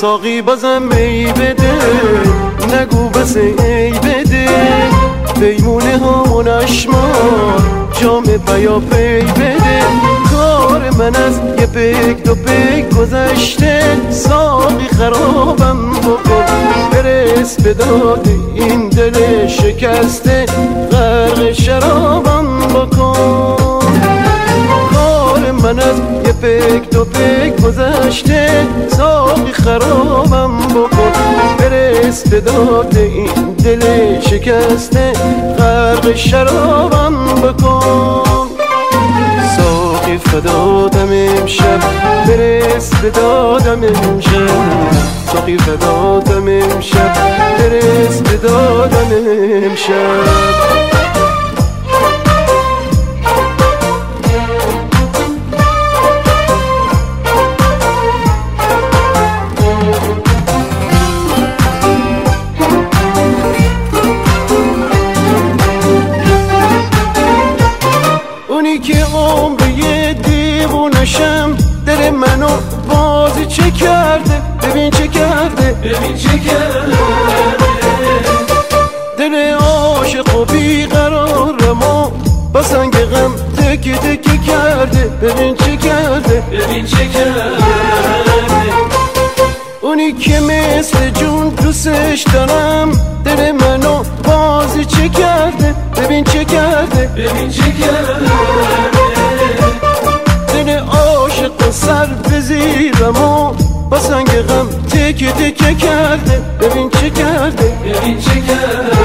ساقی بازم می بده، نگو بس ای بده، پیمونه همون اشمار جام بیا پی بده. کار من از یه پیک دو پیک گذشته، ساقی خرابم بکن، برس به داد این دل شکسته، غرق شرابم بکن. کار من از یه پیک دو پیک گذشته، ساقی خرابم بکن، برس به داد این دل شکسته، غرق شرابم بکن. ساقی فدادم امشب، برس به دادم امشب، ساقی فدادم امشب، برس به دادم امشب. اونی که عمری دیوونشم، دل منو بازی چه کرده، ببین چه کرده، ببین چه کرده. دل عاشق و بیقرارم و با سنگ غم تکه تکه کرده، ببین چه کرده، ببین چه کرده. اونی که مثل جون دوستش دارم، دل منو بازی چه کرده، ببین چه کرده، ببین چه کرده. دل عاشق و سر به زیرم و با سنگ غم تکه تکه کرده، ببین چه کرده، ببین چه کرده.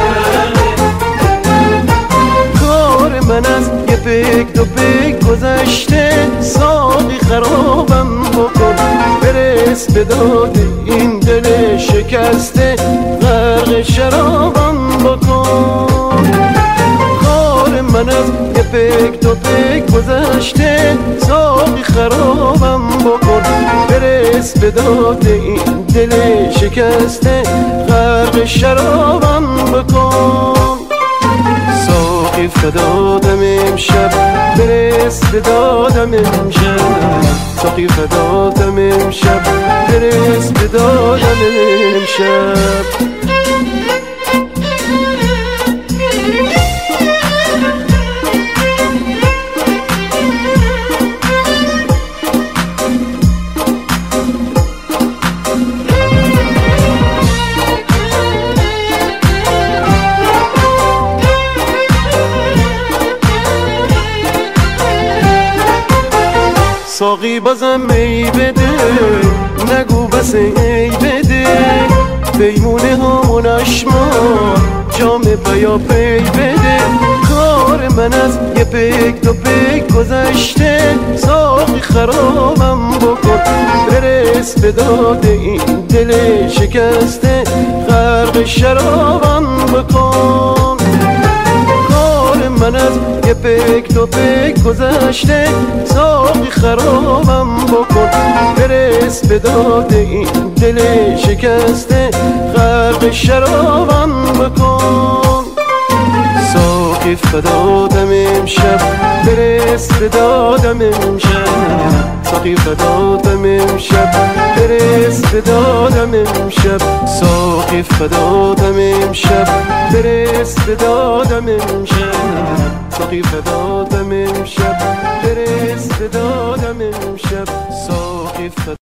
کار من از یه پیک دو پیک گذشته، ساقی خرابم بکن، برس به داد این دل شکسته، غرق شرابم بکن. کار من از یه پیک دو پیک گذشته، ساقی خرابم بکن، برس به داد این دل شکسته، غرق شرابم بکن. ساقی فدادم امشب، برس به دادم امشب، ساقی فدادم امشب، برس به دادم امشب. ساقی بازم می بده، نگو بس ای بده، پیمونه همون اشمار جام بیا پی بده. کار من از یه پیک دو پیک گذشته، ساقی خرابم بکن، برس به داد این دل شکسته، غرق شرابم بکن. کار من از یه پیک دو پیک گذشته، ساقی خرابم بکن، برس به داد این دل شکسته، غرق شرابم بکن. ساقی فدادم امشب، برس به دادم امشب، ساقی فدادم امشب، برس به دادم امشب، ساقی فدادم امشب، برس به دادم امشب، ساقی فدادم امشب، برس به دادم امشب، ساقی